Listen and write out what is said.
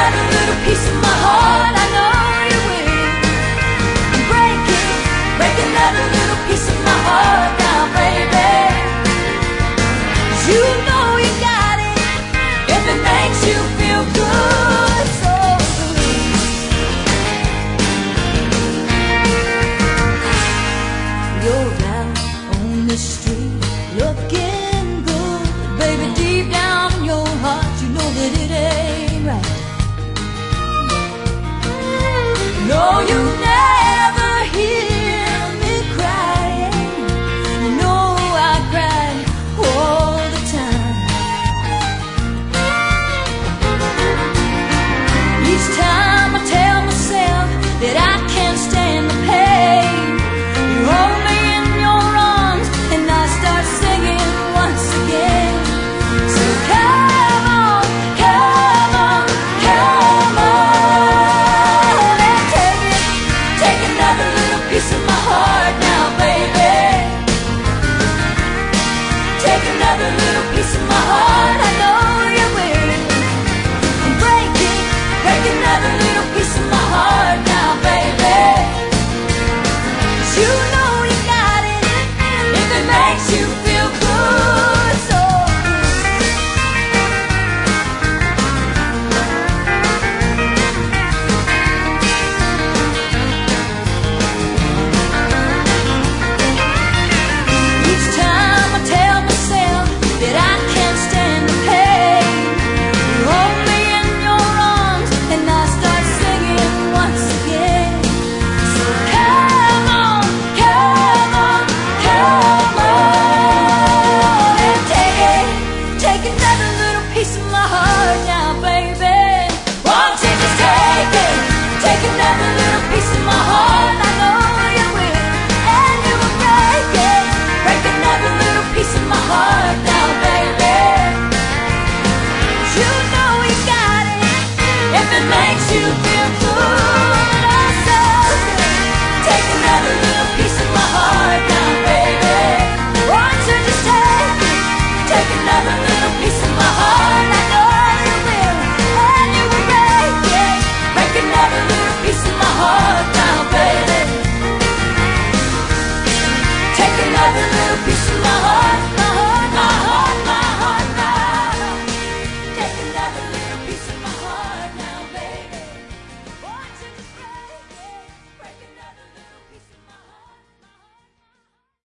another little piece of my heart, I know you will. Break another little piece of my heart now, baby. You know you got it if it makes you feel good. So you're out on the street looking good, baby. Deep down in your heart, you know that it ain't right. No, you never